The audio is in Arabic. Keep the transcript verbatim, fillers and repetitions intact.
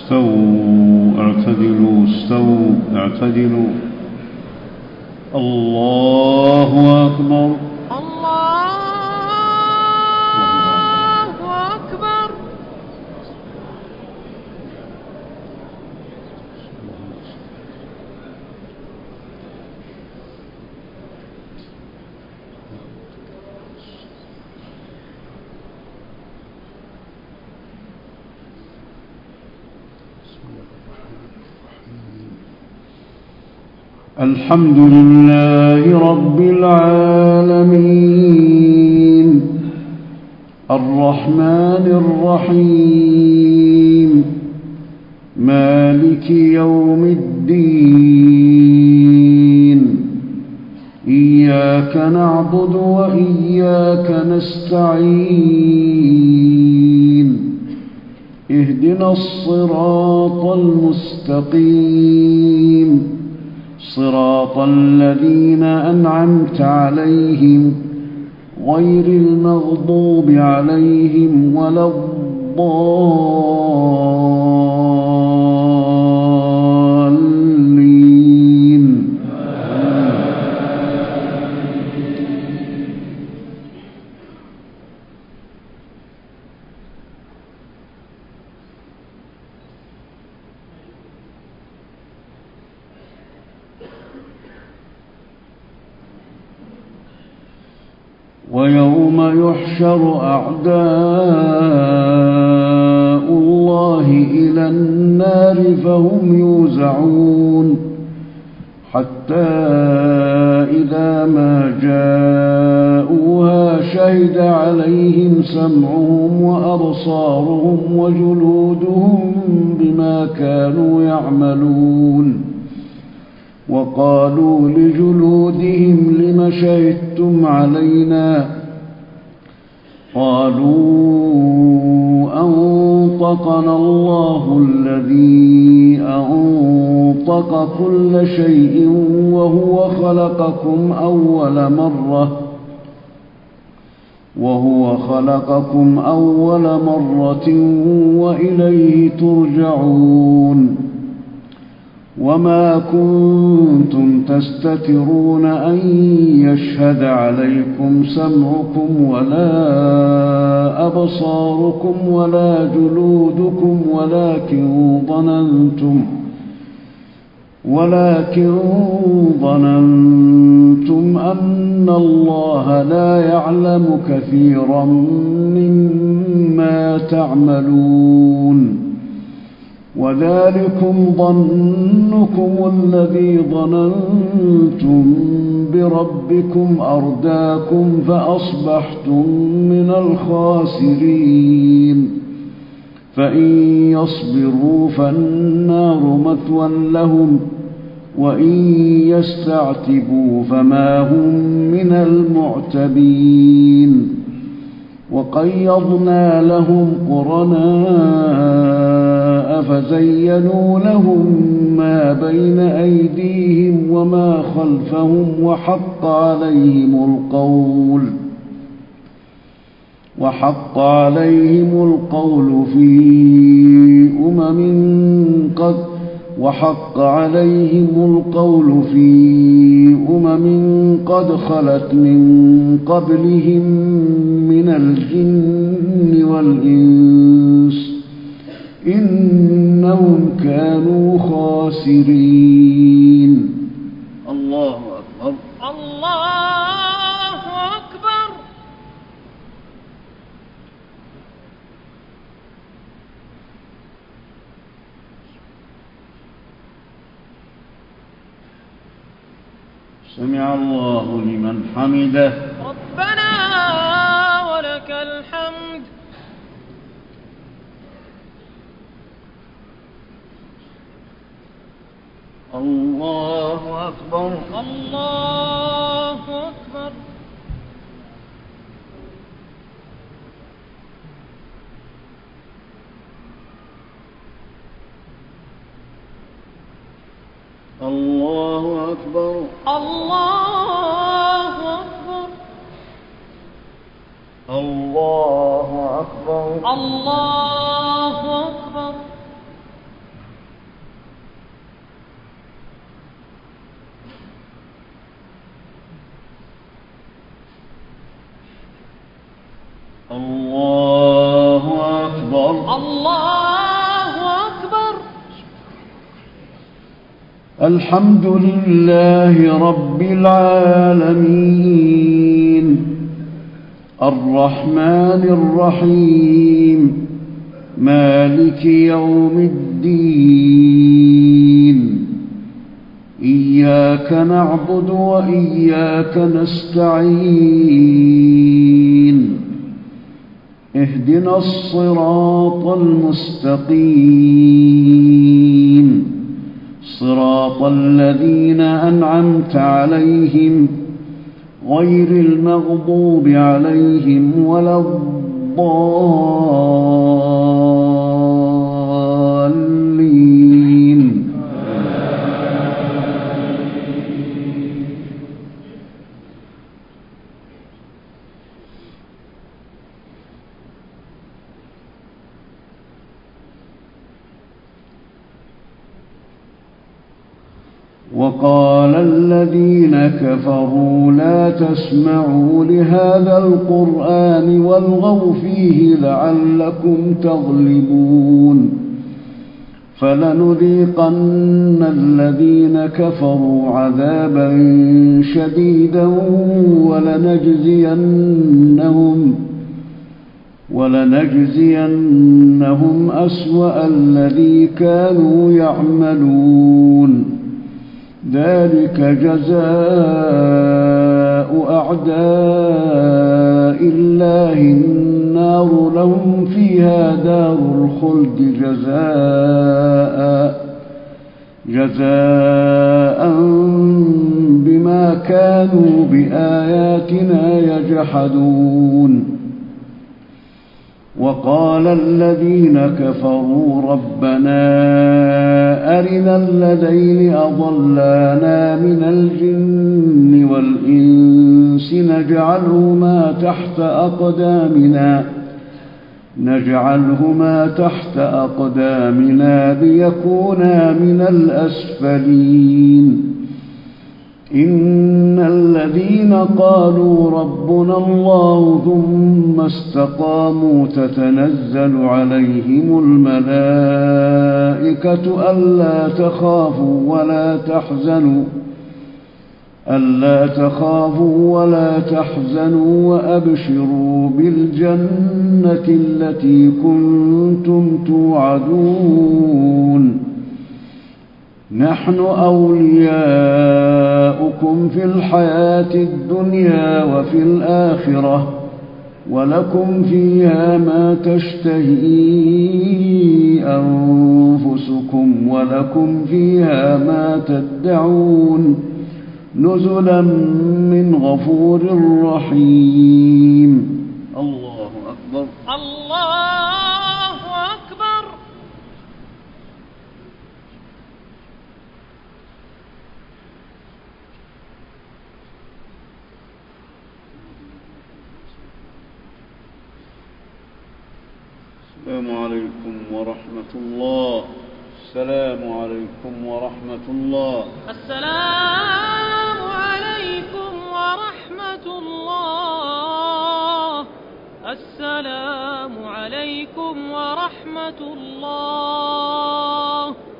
استووا اعتدلوا استووا اعتدلوا. الله أكبر. الله أكبر. الحمد لله رب العالمين الرحمن الرحيم مالك يوم الدين إياك نعبد وإياك نستعين اهدنا الصراط المستقيم صراط الذين أنعمت عليهم غير المغضوب عليهم ولا الضالين. ويوم يحشر أعداء الله إلى النار فهم يوزعون حتى إذا ما جاءوها شهد عليهم سمعهم وأبصارهم وجلودهم بما كانوا يعملون وقالوا لجلودهم لم شهدتم علينا قالوا أنطقنا الله الذي أنطق كل شيء وهو خلقكم أول مرة وهو خلقكم أول مرة وإليه ترجعون وما كنتم تستترون أن يشهد عليكم سمعكم ولا أبصاركم ولا جلودكم ولكن ظننتم ولكن ظننتم أن الله لا يعلم كثيرا مما تعملون وذلكم ظنكم الذي ظننتم بربكم أرداكم فأصبحتم من الخاسرين فإن يصبروا فالنار مثوى لهم وإن يستعتبوا فما هم من المعتبين وقيضنا لهم قرناء فزينوا لهم ما بين أيديهم وما خلفهم وحق عليهم القول وحق عليهم القول في أمم قد وحق عليهم القول في أمم قد خلت من قبلهم من الجن والإنس إنهم كانوا خاسرين. الله أكبر. الله أكبر. سمع الله لمن حمده. ربنا ولك الحمد. الله أكبر. الله أكبر. الله أكبر. الله أكبر. الله أكبر. الله أكبر. الله أكبر. الله أكبر. الحمد لله رب العالمين الرحمن الرحيم مالك يوم الدين إياك نعبد وإياك نستعين اهدنا الصراط المستقيم صراط الذين أنعمت عليهم غير المغضوب عليهم ولا الضالين. وقال الذين كفروا لا تسمعوا لهذا القرآن والغوا فيه لعلكم تغلبون فلنذيقن الذين كفروا عذابا شديدا ولنجزينهم ولنجزينهم أسوأ الذي كانوا يعملون ذلك جزاء أعداء الله النار لهم فيها دار الخلد جزاء جزاء بما كانوا بآياتنا يجحدون. وقال الذين كفروا ربنا أرنا الذين أضلانا من الجن والإنس نجعلهما تحت أقدامنا نجعلهما تحت أقدامنا ليكونا من الأسفلين. إن الذين قالوا ربنا الله ثم استقاموا تتنزل عليهم الملائكة ألا تخافوا ولا تحزنوا ألا تخافوا ولا تحزنوا وأبشروا بالجنة التي كنتم توعدون نحن أولياؤكم في الحياة الدنيا وفي الآخرة ولكم فيها ما تشتهي أنفسكم ولكم فيها ما تدعون نزلا من غفور رحيم. الله أكبر. الله أكبر. السلام عليكم ورحمة الله. السلام عليكم ورحمة الله. السلام عليكم ورحمة الله. السلام عليكم ورحمة الله.